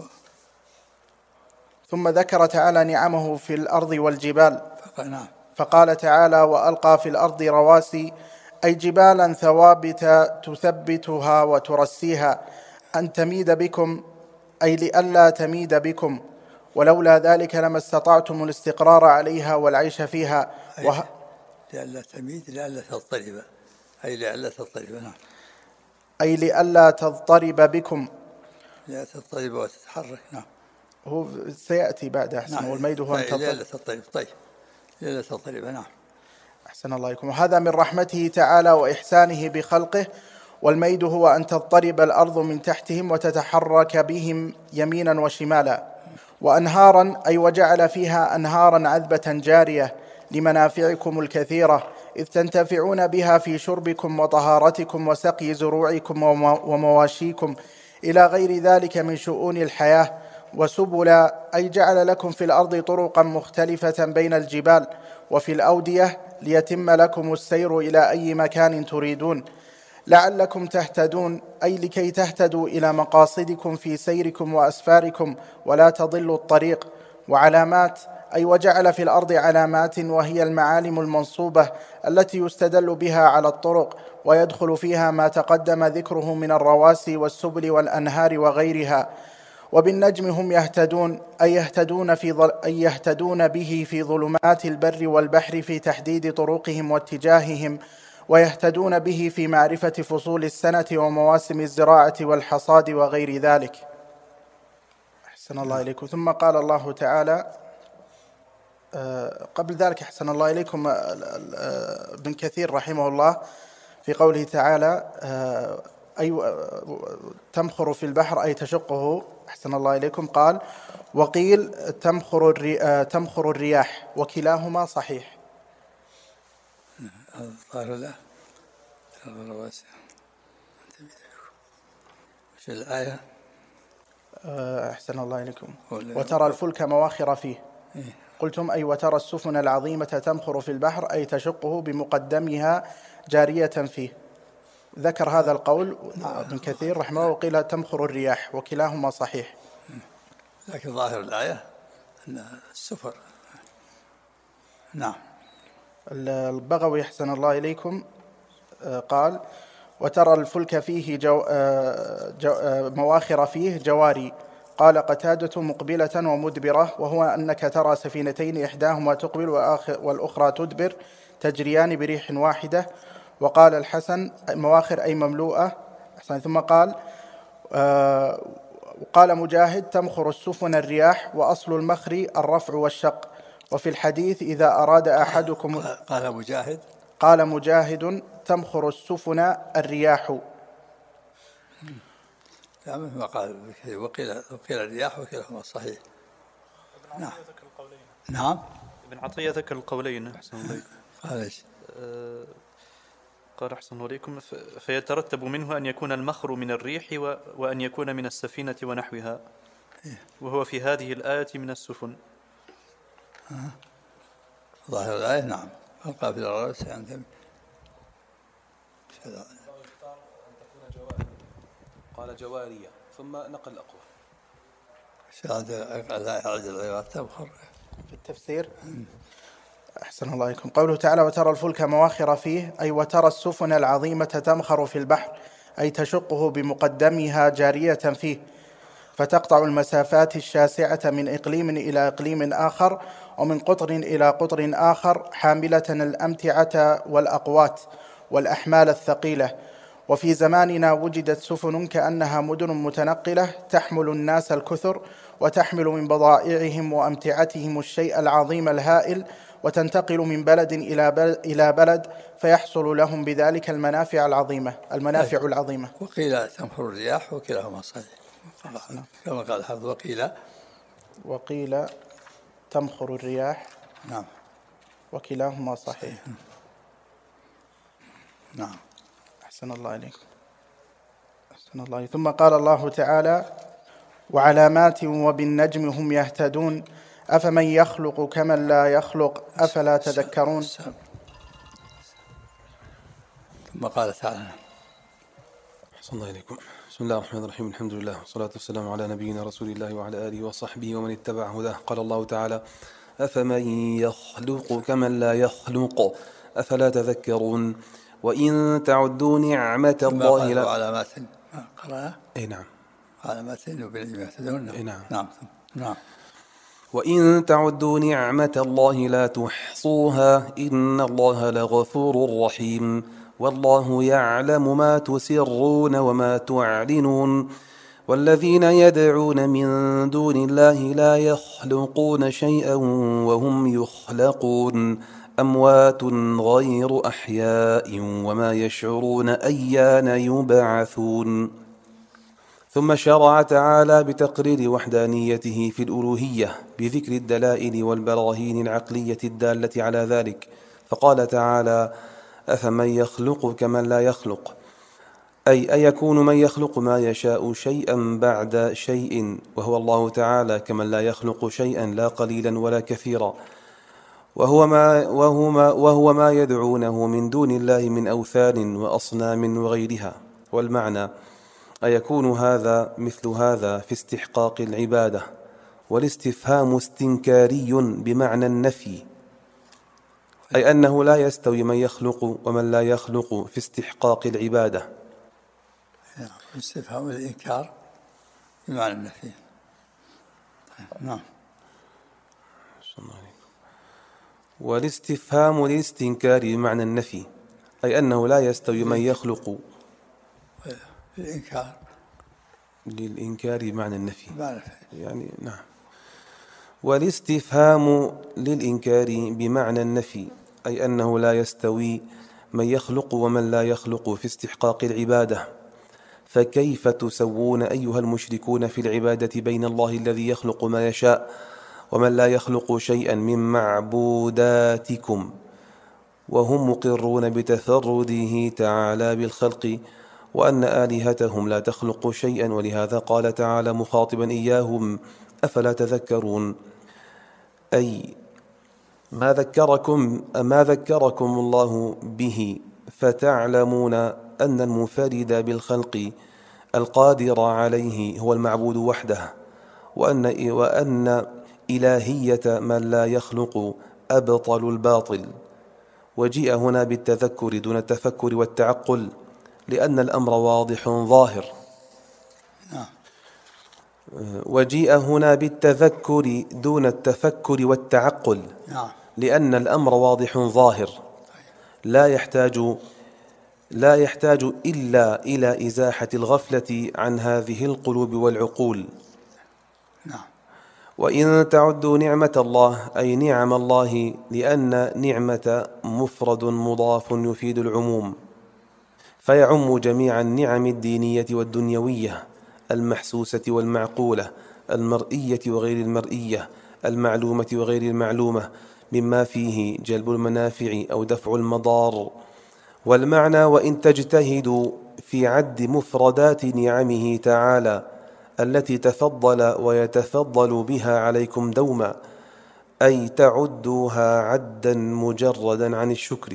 ثم ذكر تعالى نعمه في الأرض والجبال. نعم. فقال تعالى وألقى في الأرض رواسي أي جبالا ثوابت تثبتها وترسيها أن تميد بكم أي لئلا تميد بكم، ولولا ذلك لما استطعتم الاستقرار عليها والعيش فيها. لئلا تميد، لئلا تضطرب، أي لئلا تضطرب. نعم. أي لئلا تضطرب بكم، لا تضطرب وتتحرك. نعم. هو سيأتي بعد. أحسن. نعم. والميد هو أن تضطرب. طيب، لئلا تضطرب. نعم. أحسن الله عليكم. وهذا من رحمته تعالى وإحسانه بخلقه. والميد هو أن تضطرب الأرض من تحتهم وتتحرك بهم يمينا وشمالا. وأنهارا أي وجعل فيها أنهارا عذبة جارية لمنافعكم الكثيرة، إذ تنتفعون بها في شربكم وطهارتكم وسقي زروعكم ومواشيكم إلى غير ذلك من شؤون الحياة. وسبلا أي جعل لكم في الأرض طرقا مختلفة بين الجبال وفي الأودية ليتم لكم السير إلى أي مكان تريدون، لعلكم تهتدون أي لكي تهتدوا إلى مقاصدكم في سيركم وأسفاركم ولا تضلوا الطريق. وعلامات أي وجعل في الأرض علامات، وهي المعالم المنصوبة التي يستدل بها على الطرق، ويدخل فيها ما تقدم ذكره من الرواسي والسبل والأنهار وغيرها. وبالنجم هم يهتدون أي يهتدون به في ظلمات البر والبحر في تحديد طرقهم واتجاههم، ويهتدون به في معرفة فصول السنة ومواسم الزراعة والحصاد وغير ذلك. أحسن الله إليكم. ثم قال الله تعالى قبل ذلك، أحسن الله إليكم، ابن كثير رحمه الله في قوله تعالى أي تمخر في البحر أي تشقه، أحسن الله إليكم، قال وقيل تمخر الرياح، وكلاهما صحيح. قال لا الرواسي. وش الآية؟ أحسن الله إليكم. وترى الفلك مواخر فيه. قلتم أي وترى السفن العظيمة تمخر في البحر أي تشقه بمقدمها جارية فيه. ذكر هذا القول ابن كثير رحمه الله، وقيل تمخر الرياح، وكلاهما صحيح. لكن ظاهر الآية أن السفر. نعم. البغوي أحسن الله إليكم قال وترى الفلك فيه مواخر فيه جواري، قال قتادة: مقبلة ومدبرة، وهو أنك ترى سفينتين إحداهما تقبل والأخرى تدبر تجريان بريح واحدة. وقال الحسن: مواخر أي مملوءة. ثم قال وقال مجاهد: تمخر السفن الرياح، وأصل المخر الرفع والشق. وفي الحديث: إذا أراد أحدكم. قال مجاهد: تمخر السفن الرياح. ما قال وقيل الرياح وكلاهما صحيح. نعم. نعم. ابن عطية ذكر القولين. أحسن الله. قال ايش؟ قال أحسن عليكم: فيترتب منه أن يكون المخر من الريح وأن يكون من السفينة ونحوها، وهو في هذه الآية من السفن. ظاهر الآية. نعم. قال في الرأس عندهم. قال جوارية ثم نقل الأقوال. في التفسير. أحسن الله عليكم. قوله تعالى: وترى الفلك مواخر فيه، أي وترى السفن العظيمة تمخر في البحر، أي تشقه بمقدمها جارية فيه، فتقطع المسافات الشاسعة من إقليم إلى إقليم آخر، ومن قطر إلى قطر آخر، حاملة الأمتعة والأقوات والأحمال الثقيلة. وفي زماننا وجدت سفن كأنها مدن متنقلة تحمل الناس الكثر، وتحمل من بضائعهم وأمتعتهم الشيء العظيم الهائل، وتنتقل من بلد إلى بلد، فيحصل لهم بذلك المنافع العظيمة. وقيل تمخر الرياح وكلاهما صحيح كما قال الحافظ. وقيل تمخر الرياح. نعم. وكلاهما صحيح. نعم. أحسن الله عليكم. ثم قال الله تعالى: وعلامات وبالنجم هم يهتدون أفمن يخلق كمن لا يخلق أفلا تذكرون. ثم قال تعالى: أحسن الله إليكم. بسم الله الرحمن الرحيم. الحمد لله والصلاة والسلام على نبينا رسول الله وعلى آله وصحبه ومن اتبع هداه. قال الله تعالى: أفمن يخلق كمن لا يخلق أفلا تذكرون. وإن تعدوا نعمة الله لا. علامات قرأ. نعم. علامات وبالنجم يهتدون. نعم. وإن تعدوا نعمة الله لا تحصوها إن الله لغفور رحيم. والله يعلم ما تسرون وما تعلنون. والذين يدعون من دون الله لا يخلقون شيئا وهم يخلقون أموات غير أحياء وما يشعرون أيان يبعثون. ثم شرع تعالى بتقرير وحدانيته في الألوهية بذكر الدلائل والبراهين العقلية الدالة على ذلك، فقال تعالى: أفمن يخلق كمن لا يخلق، أي أيكون من يخلق ما يشاء شيئا بعد شيء وهو الله تعالى كمن لا يخلق شيئا لا قليلا ولا كثيرا، وهو ما يدعونه من دون الله من أوثان وأصنام وغيرها. والمعنى: أيكون هذا مثل هذا في استحقاق العبادة. والاستفهام استنكاري بمعنى النفي، أي أنه لا يستوي من يخلق ومن لا يخلق في استحقاق العبادة. استفهام الإنكار بمعنى النفي. نعم. والاستفهام الاستنكار بمعنى النفي، أي أنه لا يستوي من يخلق للإنكار بمعنى النفي. يعني نعم. والاستفهام للإنكار بمعنى النفي، أي أنه لا يستوي من يخلق ومن لا يخلق في استحقاق العبادة. فكيف تسوون أيها المشركون في العبادة بين الله الذي يخلق ما يشاء ومن لا يخلق شيئا من معبوداتكم وهم مقرون بتفرده تعالى بالخلق وأن آلهتهم لا تخلق شيئا؟ ولهذا قال تعالى مخاطبا إياهم: أفلا تذكرون، أي ما ذكركم الله به فتعلمون أن المنفرد بالخلق القادر عليه هو المعبود وحده، وأن إلهية من لا يخلق أبطل الباطل. وجيء هنا بالتذكر دون التفكر والتعقل لأن الأمر واضح ظاهر. وجيء هنا بالتذكر دون التفكر والتعقل، لأن الأمر واضح ظاهر لا يحتاج إلا إلى إزاحة الغفلة عن هذه القلوب والعقول. وإن تعدوا نعمة الله أي نعم الله، لأن نعمة مفرد مضاف يفيد العموم، فيعم جميع النعم الدينية والدنيوية، المحسوسة والمعقولة، المرئية وغير المرئية، المعلومة وغير المعلومة، مما فيه جلب المنافع أو دفع المضار. والمعنى وإن تجتهدوا في عد مفردات نعمه تعالى التي تفضل ويتفضل بها عليكم دوما، أي تعدوها عدا مجردا عن الشكر،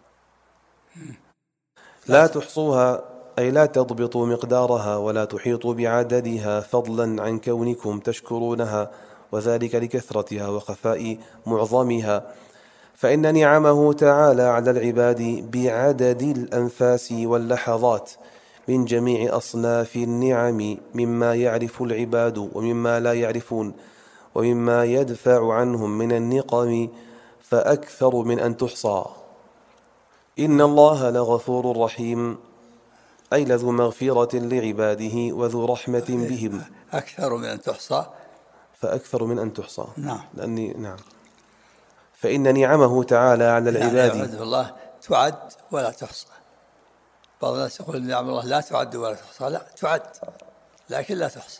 لا تحصوها أي لا تضبطوا مقدارها ولا تحيطوا بعددها، فضلا عن كونكم تشكرونها، وذلك لكثرتها وخفاء معظمها. فإن نعمه تعالى على العباد بعدد الأنفاس واللحظات من جميع أصناف النعم، مما يعرف العباد ومما لا يعرفون، ومما يدفع عنهم من النقم، فأكثر من أن تحصى. إن الله لغفور رحيم، أي لذو مغفرة لعباده وذو رحمة بهم. أكثر من أن تحصى، فأكثر من أن تحصى. نعم. فإن نعمه تعالى على العباد، نعم الله تعد ولا تحصى. بعض الناس يقول نعم الله لا تعد ولا تحصى، لا تعد لكن لا تحصى.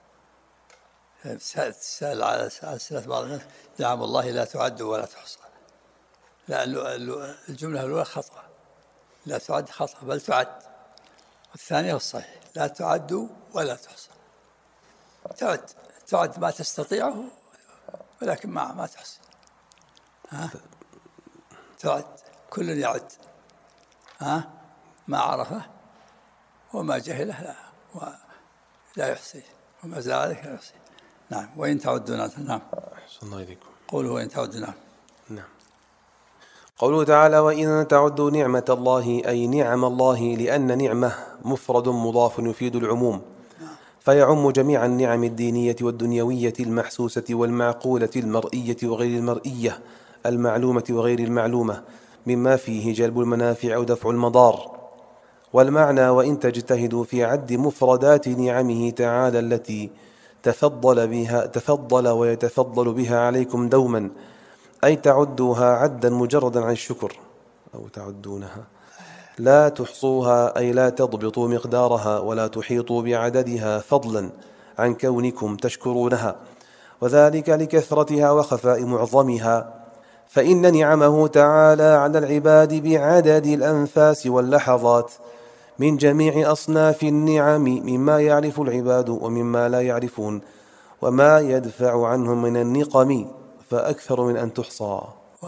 تسأل على سنة بعض الناس نعم الله لا تعد ولا تحصى، لا، الجملة الأولى خطأ، لا تعد خطأ بل تعد، والثانية الصحيح لا تعد ولا تحصى. تعد ما تستطيعه ولكن ما تحصي. تعد كل يعد، ما عرفه وما جهله لا يحصيه، وما زال ذلك لا يحصيه. نعم. وإن تعدوا نعم. أحسن الله إليكم. قولوا وإن تعدوا نعم. قوله تعالى وإن تعدوا نعمة الله أي نعم الله، لأن نعمة مفرد مضاف يفيد العموم، فيعم جميع النعم الدينية والدنيوية، المحسوسة والمعقولة، المرئية وغير المرئية، المعلومة وغير المعلومة، مما فيه جلب المنافع أو دفع المضار. والمعنى وإن تجتهدوا في عد مفردات نعمه تعالى التي تفضل ويتفضل بها عليكم دوما، أي تعدوها عدا مجردا عن الشكر، أو تعدونها، لا تحصوها أي لا تضبطوا مقدارها ولا تحيطوا بعددها، فضلا عن كونكم تشكرونها، وذلك لكثرتها وخفاء معظمها. فإن نعمه تعالى على العباد بعدد الأنفاس واللحظات من جميع أصناف النعم، مما يعرف العباد ومما لا يعرفون، وما يدفع عنهم من النقم، فأكثر من أن تحصى.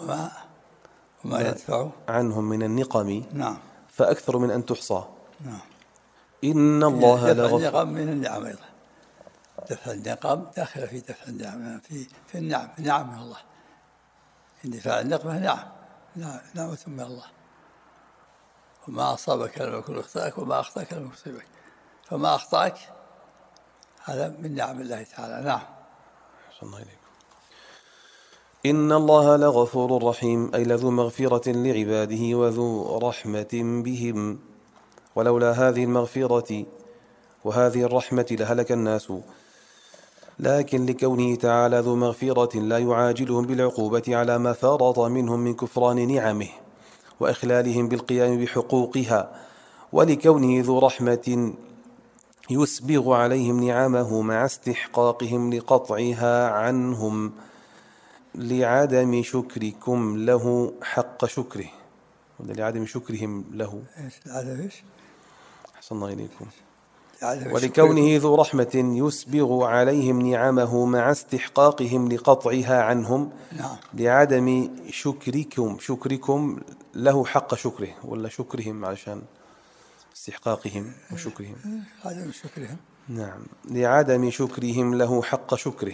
وما يدفع عنهم من النقم، نعم، فأكثر من أن تحصى. نعم. إن الله دفع النقم من النعم أيضا، دفع النقم داخل في دفع النعم، في النعم، نعم من الله. اندفاع النقمة نعمة من الله. وما أصابك لم يكن يخطئك، وما أخطأك لم يكن يصيبك، فما أخطأك هذا من نعم الله تعالى. نعم. أحسن الله إليكم. إن الله لغفور رحيم، أي لذو مغفرة لعباده وذو رحمة بهم، ولولا هذه المغفرة وهذه الرحمة لهلك الناس، لكن لكونه تعالى ذو مغفرة لا يعاجلهم بالعقوبة على ما فرط منهم من كفران نعمه وإخلالهم بالقيام بحقوقها، ولكونه ذو رحمة يسبغ عليهم نعمه مع استحقاقهم لقطعها عنهم لعدم شكركم له حق شكره، لعدم شكرهم له. أحسن الله إليكم. ولكونه ذو رحمة يسبغ عليهم نعمه مع استحقاقهم لقطعها عنهم، لعدم شكركم له حق شكره، ولا شكرهم علشان استحقاقهم وشكرهم، عدم شكرهم. نعم، لعدم شكرهم له حق شكره.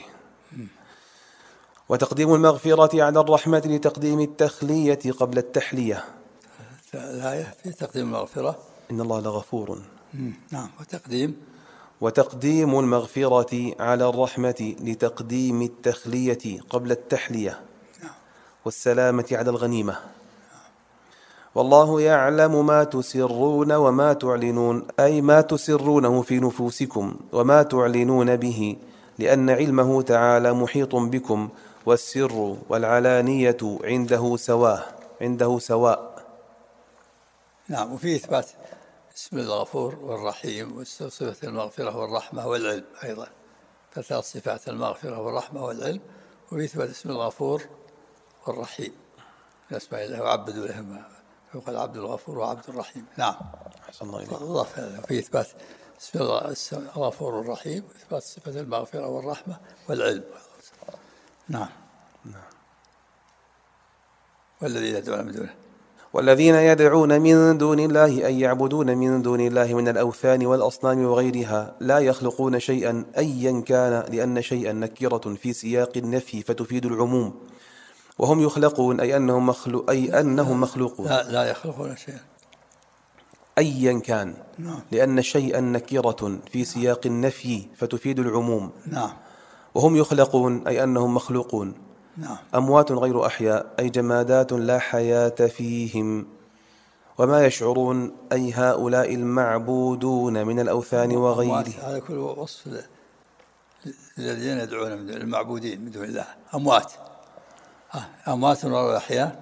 وتقديم المغفرة على الرحمة لتقديم التخلية قبل التحلية. الآية في تقديم المغفرة، إن الله لغفور. نعم. وتقديم وتقديم المغفرة على الرحمة لتقديم التخلية قبل التحلية، والسلامة على الغنيمة. والله يعلم ما تسرون وما تعلنون، أي ما تسرونه في نفوسكم وما تعلنون به، لأن علمه تعالى محيط بكم، والسر والعلانية عنده سواء. نعم. وفي إثبات اسم الغفور والرحيم وصفة المغفرة والرحمة والعلم أيضا، ثلاث صفات: المغفرة والرحمة والعلم. وفي إثبات اسم الغفور والرحيم من أسماء الله، وعبدوا لهما، يقال عبد الغفور وعبد الرحيم. نعم. أحسن الله إليك. في إثبات اسم الغفور الرحيم، وإثبات صفة المغفرة والرحمة والعلم. نعم. والذين يدعون من دون الله أي يعبدون من دون الله من الأوثان والأصنام وغيرها لا يخلقون شيئا أيا كان، لأن شيئا نكرة في سياق النفي فتفيد العموم، وهم يخلقون أي أنهم مخلوقون. لا يخلقون شيئا أيا كان، لأن شيئا نكرة في سياق النفي فتفيد العموم. نعم. وهم يخلقون أي أنهم مخلوقون. نعم. أموات غير أحياء أي جمادات لا حياة فيهم. وما يشعرون أي هؤلاء المعبودون من الأوثان وغيره. هذا كل وصف الذين يدعون من المعبودين من دون الله أموات. أموات غير أحياء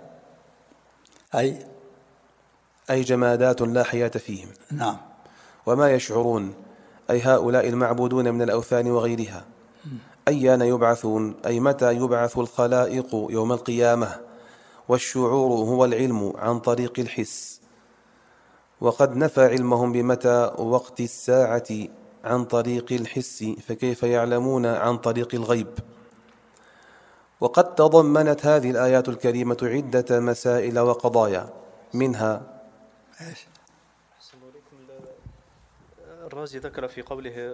أي جمادات لا حياة فيهم. نعم. وما يشعرون أي هؤلاء المعبودون من الأوثان وغيرها أيان يبعثون أي متى يبعث الخلائق يوم القيامة. والشعور هو العلم عن طريق الحس، وقد نفى علمهم بمتى وقت الساعة عن طريق الحس، فكيف يعلمون عن طريق الغيب. وقد تضمنت هذه الآيات الكريمة عدة مسائل وقضايا، منها الرازي ذكر في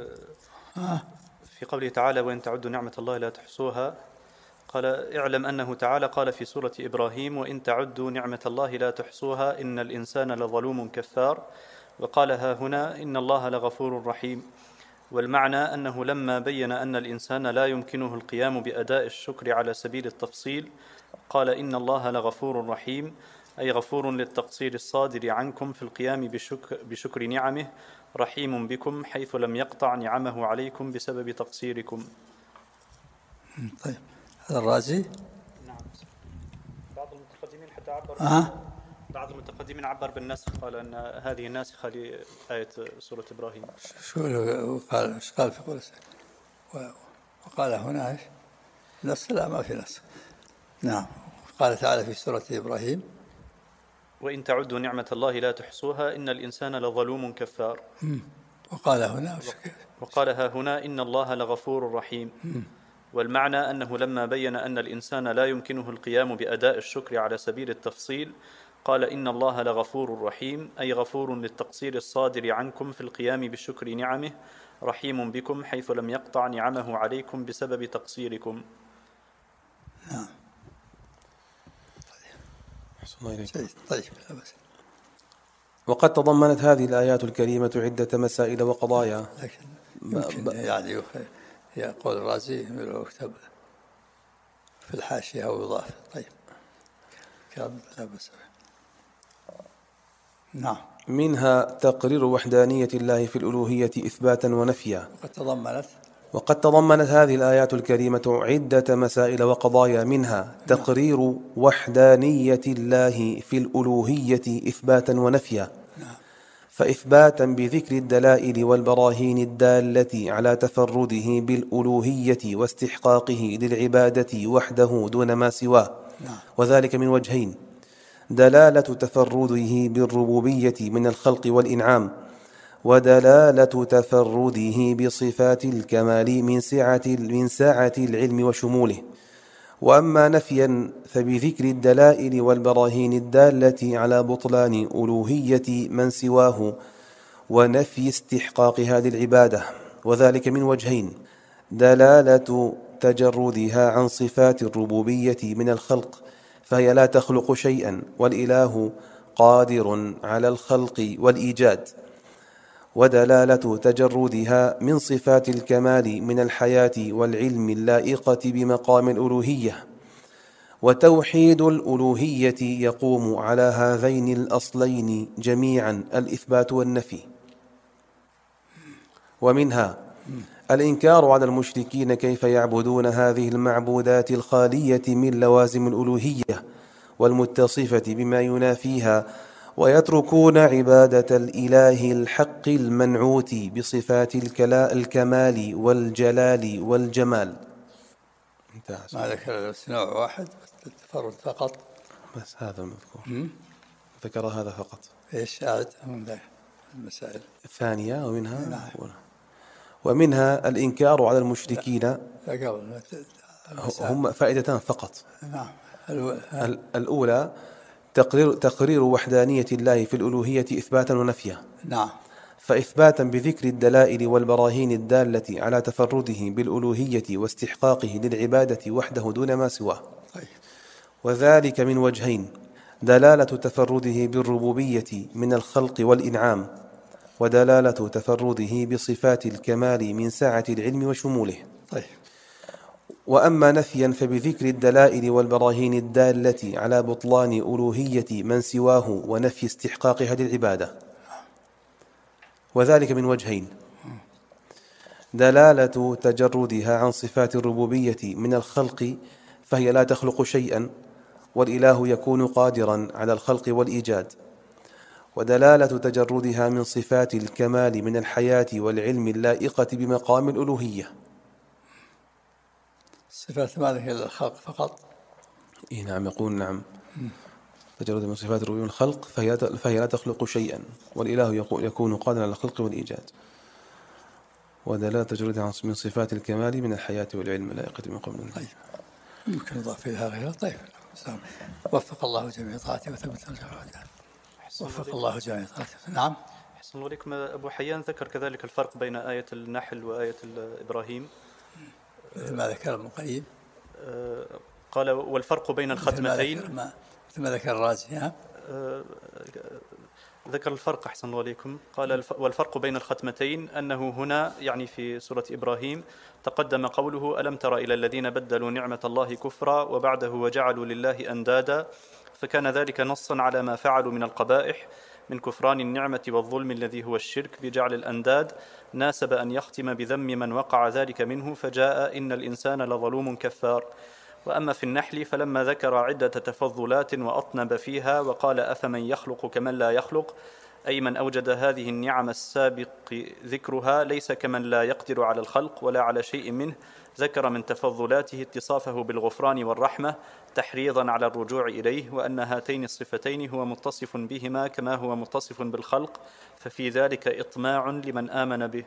قوله تعالى: وإن تعدوا نعمة الله لا تحصوها، قال: اعلم أنه تعالى قال في سورة إبراهيم: وإن تعدوا نعمة الله لا تحصوها إن الإنسان لظلوم كفار. وقال ها هنا: إن الله لغفور رحيم. والمعنى أنه لما بين أن الإنسان لا يمكنه القيام بأداء الشكر على سبيل التفصيل قال: إن الله لغفور رحيم، أي غفور للتقصير الصادر عنكم في القيام بشكر نعمه، رحيم بكم حيث لم يقطع نعمه عليكم بسبب تقصيركم. طيب، هذا الرازي. نعم. بعض المتقدمين حتى عبر بعض المتقدمين عبر بالنسخ، قال أن هذه ناسخة لآية سورة إبراهيم. شو قال؟ ايش قال في قوله؟ وقال هنا ايش؟ نسخ؟ لا، ما في نسخ. نعم. قال تعالى في سورة إبراهيم: وإن تعدوا نعمة الله لا تحصوها إن الإنسان لظلوم كفار. وقال ها هنا: إن الله لغفور رحيم. والمعنى أنه لما بين أن الإنسان لا يمكنه القيام بأداء الشكر على سبيل التفصيل قال: إن الله لغفور رحيم، أي غفور للتقصير الصادر عنكم في القيام بشكر نعمه، رحيم بكم حيث لم يقطع نعمه عليكم بسبب تقصيركم. نعم. طيب. وقد تضمنت هذه الآيات الكريمة عدة مسائل وقضايا. يمكن يعني يقول الرازي لو اكتب في الحاشية أو يضاف. طيب. لا بأس. نعم. منها تقرير وحدانية الله في الألوهية إثباتا ونفيا. وقد تضمنت هذه الآيات الكريمة عدة مسائل وقضايا، منها تقرير وحدانية الله في الألوهية إثباتا ونفيا، فإثباتا بذكر الدلائل والبراهين الدالة على تفرده بالألوهية واستحقاقه للعبادة وحده دون ما سواه، وذلك من وجهين: دلالة تفرده بالربوبية من الخلق والإنعام، ودلالة تفرده بصفات الكمال من سعة العلم وشموله. وأما نفيا فبذكر الدلائل والبراهين الدالة على بطلان ألوهية من سواه ونفي استحقاقها للعبادة، وذلك من وجهين: دلالة تجردها عن صفات الربوبية من الخلق، فهي لا تخلق شيئا والإله قادر على الخلق والإيجاد، ودلالة تجردها من صفات الكمال من الحياة والعلم اللائقة بمقام الألوهية. وتوحيد الألوهية يقوم على هذين الأصلين جميعا، الإثبات والنفي. ومنها الإنكار على المشركين كيف يعبدون هذه المعبودات الخالية من لوازم الألوهية والمتصفة بما ينافيها، ويتركون عبادة الإله الحق المنعوت بصفات الكمال والجلال والجمال. ما ذكر نوع واحد التفرد فقط، بس هذا المذكور ذكر هذا فقط. ايش عاد من المسائل الثانية ومنها الإنكار على المشركين. هم فائدتان فقط. نعم. الأولى تقرير وحدانية الله في الألوهية إثباتا ونفيا. نعم. فإثباتا بذكر الدلائل والبراهين الدالة على تفرده بالألوهية واستحقاقه للعبادة وحده دون ما سواه. وذلك من وجهين: دلالة تفرده بالربوبية من الخلق والإنعام، ودلالة تفرده بصفات الكمال من سعة العلم وشموله. وأما نفيا فبذكر الدلائل والبراهين الدالة على بطلان ألوهية من سواه ونفي استحقاقها للعبادة. وذلك من وجهين: دلالة تجردها عن صفات الربوبية من الخلق، فهي لا تخلق شيئا، والإله يكون قادرا على الخلق والإيجاد. ودلالة تجردها من صفات الكمال من الحياة والعلم اللائقة بمقام الألوهية. صفات مالك الخلق فقط. نعم، يقول نعم. تجرد من صفات الربوبية من الخلق فهي لا تخلق شيئا، والإله يكون قادرا على الخلق والإيجاد. ودلالة تجردها من صفات الكمال من الحياة والعلم اللائقة بمقام الألوهية. يمكن إضافة إليها غيرها. طيب، وفق الله جميع طاعته وثبت وفق الله جميع طاعته. نعم. أحسن الله إليكم. أبو حيان ذكر كذلك الفرق بين آية النحل وآية إبراهيم، مثل ما ذكر ابن القيم. قال والفرق بين الختمتين مثل ما ذكر الرازي. ذكر الفرق. أحسن الله عليكم. قال والفرق بين الختمتين أنه هنا يعني في سورة إبراهيم تقدم قوله ألم تر إلى الذين بدلوا نعمة الله كفرا وبعده وجعلوا لله أندادا، فكان ذلك نصا على ما فعلوا من القبائح من كفران النعمة والظلم الذي هو الشرك بجعل الأنداد، ناسب أن يختم بذم من وقع ذلك منه، فجاء إن الإنسان لظلوم كفار. وأما في النحل فلما ذكر عدة تفضلات وأطنب فيها وقال أفمن يخلق كمن لا يخلق، أي من أوجد هذه النعم السابق ذكرها ليس كمن لا يقدر على الخلق ولا على شيء منه، ذكر من تفضلاته اتصافه بالغفران والرحمة تحريضا على الرجوع إليه، وأن هاتين الصفتين هو متصف بهما كما هو متصف بالخلق، ففي ذلك إطماع لمن آمن به.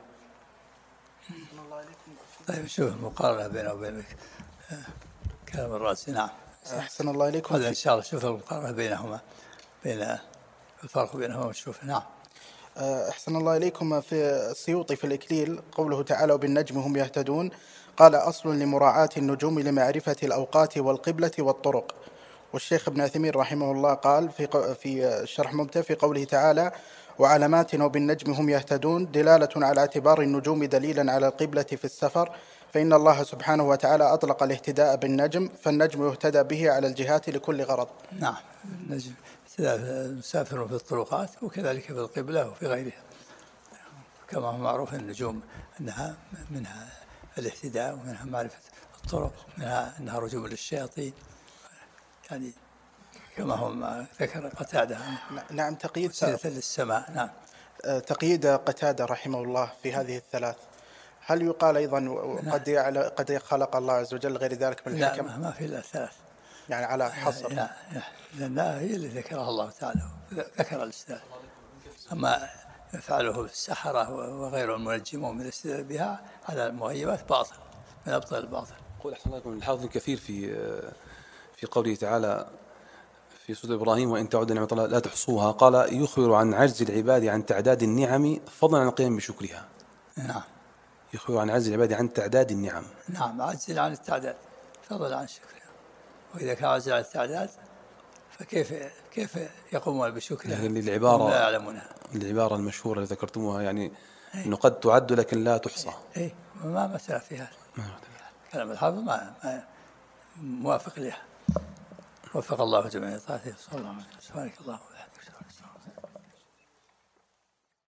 طيب، شوف المقارنة بينه وبين كلام الرازي. نعم. أحسن الله إليكم. هذا إن شاء الله شوف المقارنة بينهما، بين الفرق بينهما ونشوف. نعم. أحسن الله إليكم. في السيوطي في الإكليل قوله تعالى وبالنجم هم يهتدون، قال أصل لمراعاة النجوم لمعرفة الأوقات والقبلة والطرق. والشيخ ابن عثيمين رحمه الله قال في شرح ممتع في قوله تعالى وعلامات وبالنجم هم يهتدون دلالة على اعتبار النجوم دليلا على القبلة في السفر، فإن الله سبحانه وتعالى أطلق الاهتداء بالنجم، فالنجم يهتدى به على الجهات لكل غرض. نعم، النجم مسافر في الطرقات، وكذلك في القبلة وفي غيرها، كما هو معروف النجوم أنها منها الاهتداء ومنها معرفة الطرق، منها أنها رجوم للشياطين، يعني كما هو ذكر قتادة. نعم، تقييد للسماء. نعم، تقييد قتادة رحمه الله في هذه الثلاث، هل يقال أيضا قد خلق الله عز وجل غير ذلك من الحكم؟ لا، ما في إلا ثلاث، يعني على حصر. لا هي اللي ذكرها الله تعالى، ذكر الاستدلال. أما يفعله السحرة وغير المنجمون من الاستدلال بها على المغيبات باطل من أبطال الباطل. قول أحسن الله عليكم. الحافظ كثير في قوله تعالى في سورة إبراهيم وإن تعدوا نعمة الله لا تحصوها، قال يخبر عن عجز العباد عن تعداد النعم فضلا عن القيام بشكرها. نعم، يخبر عن عجز العباد عن تعداد النعم. نعم، عجز عن التعداد فضلا عن شكرها. وإذا كان عجز عن التعداد فكيف يقومون بشكرها؟ لكن لا يعلمونها. العبارة المشهورة اللي ذكرتموها يعني أنه قد تعد لكن لا تحصى. ما مسألة فيها. كلام الحافظ ما موافق لها. وفق الله جميع طاعته. صلى الله عليه وسلم. سبحانك اللهم